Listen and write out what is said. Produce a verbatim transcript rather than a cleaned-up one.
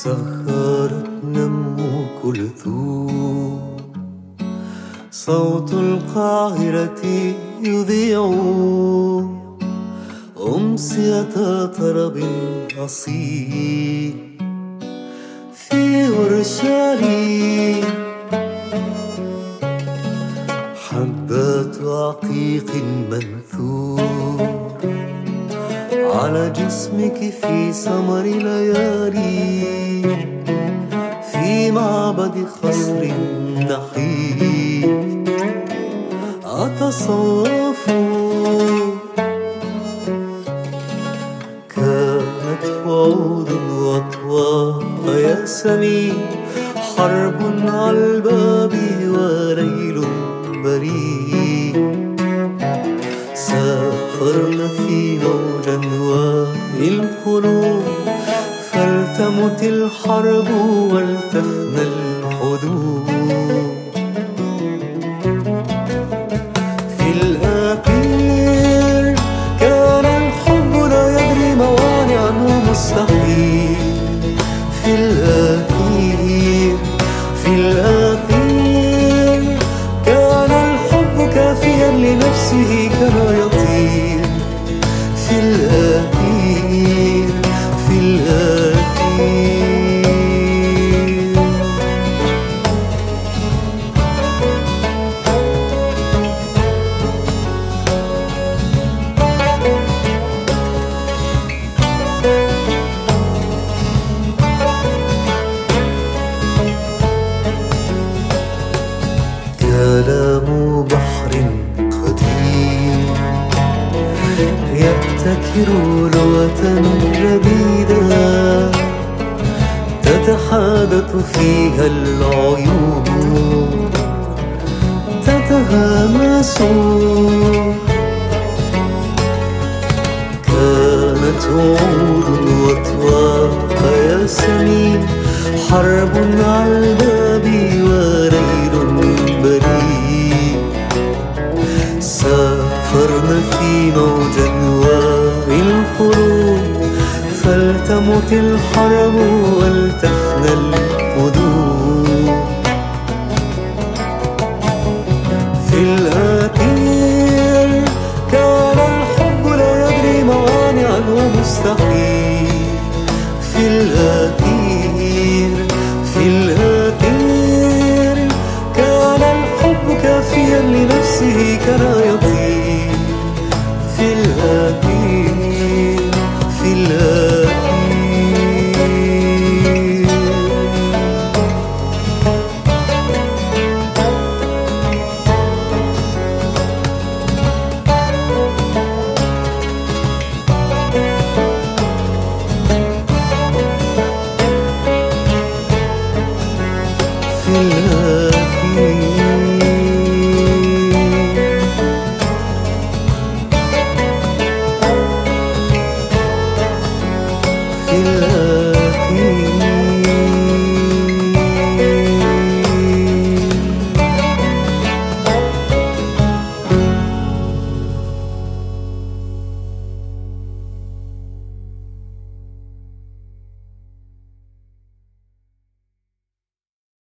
سهرت أم كلثوم، صوت القاهرة يذيع أمسية طرب أصيل في أورشليم. حبات عقيق منثور على جسمك في سمر ليالي، في معبد خصر نحيف أتصوف. كانت وعود وأطواق ياسمين، حرب على الباب وليل بريء. سافرنا في موج أنواع القلوب، فلتمت الحرب ولتفنى الحدود. في الأخير كان الحب لا يدري موانعه مستحيل. في الأخير في الأخير كان الحب كافيا لنفسه كما يطير. في الأخير في الأخير كلام بحر قديم يبتكر لغة جديدة، تتحدث فيها العيون تتهامس. كانت وعود وأطواق ياسمين، حرب على الباب وليل بريء. سافرنا في موج أنواع القلوب، فلتمت الحرب ولتفنى الحدود. في الأخير كان الحب لا يدري موانعه مستحيل. في الأخير في الأخير كان الحب كافيا لنفسه كما